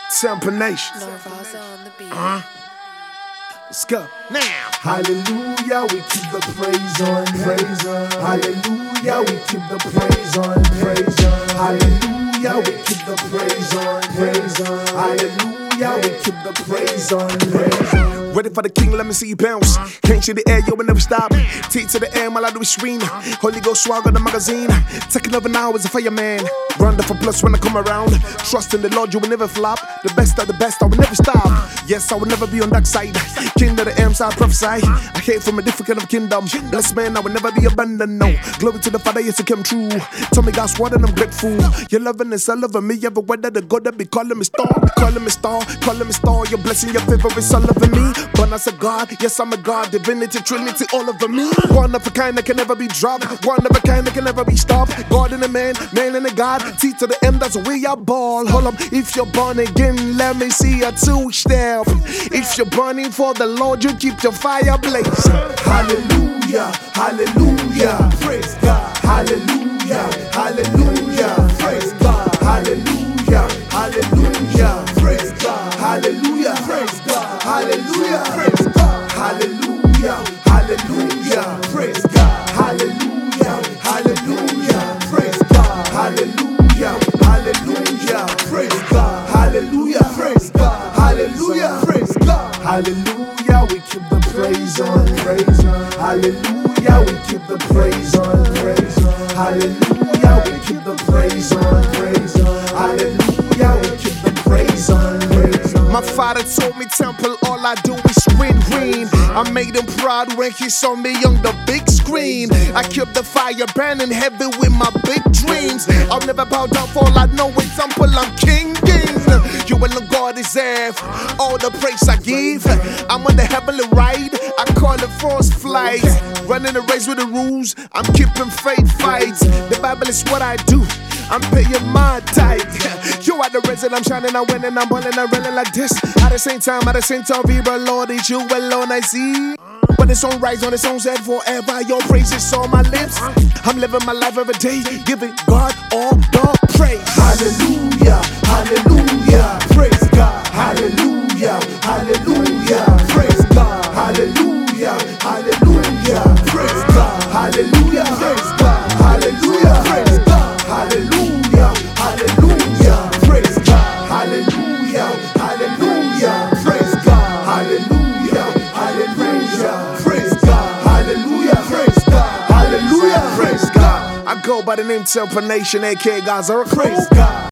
Temple Nation. Let's go now. Hallelujah, we keep the praise on, praise on. Hallelujah, we keep the praise on, praise on. Hallelujah, we keep the praise on, praise on. Hallelujah, we keep the praise on, praise on. Ready for the king, let me see you bounce. Can't see the air, yo, will never stop. T to the air, all I do is scream. Holy Ghost swag on the magazine. Taking over now as a fireman. Run for plus when I come around. Trust in the Lord, you will never flop. The best of the best, I will never stop. Yes, I will never be on that side. King of the M's, I prophesy. I came from a different kind of kingdom. Blessed man, I will never be abandoned, no. Glory to the Father, yes, it came true. Tell me God's word and I'm grateful. You're loving this, I loving me. Everywhere that the God that be calling me star. Be calling me star, calling me star. Your blessing, your favor is all over me. Born as a God, yes, I'm a God. Divinity, Trinity, all over me. One of a kind that can never be dropped. One of a kind that can never be stopped. God and a man and a God. T to the M, that's the way I ball. Hold up, if you're born again, let me see a two-step. If you're burning for the Lord, you keep your fire blazing. Hallelujah, hallelujah, praise God. Hallelujah, hallelujah, praise God. Hallelujah, hallelujah, praise God. Hallelujah, praise God. Hallelujah, praise God. Hallelujah, hallelujah, praise God. Hallelujah, hallelujah, praise God. Hallelujah, hallelujah, praise God. Hallelujah, praise God. Hallelujah, praise God. Hallelujah, we keep the praise on, praise on. Hallelujah, we keep the praise on, praise on. Hallelujah, we keep the praise on, praise on. Hallelujah, we keep the praise on, praise on. My father told me, Temple, all I do is win green. I made him proud when he saw me on the big screen. I kept the fire burning heavy with my big dreams. I'll never bow down for all I know is Temple, I'm king. You alone God deserve all the praise I give. I'm on the heavenly ride, I call it first flight. Running a race with the rules, I'm keeping faith fights. The Bible is what I do, I'm paying my tithe. You are the reason I'm shining, I'm winning, I'm balling, I'm running like this. At the same time, people, Lord, it's you alone I see. When the sun rises on its own set forever, your praise is on my lips. I'm living my life every day, giving God all the praise. Hallelujah, hallelujah, praise God. Hallelujah, hallelujah, praise God. Hallelujah, hallelujah, praise God. Hallelujah, praise God. Hallelujah, praise God. Hallelujah, hallelujah, praise God. Hallelujah, hallelujah, praise God. Hallelujah, hallelujah, praise God. Hallelujah, praise God. Hallelujah, praise God. I go by the name Temple Nation, aka God's Oracle. Praise God.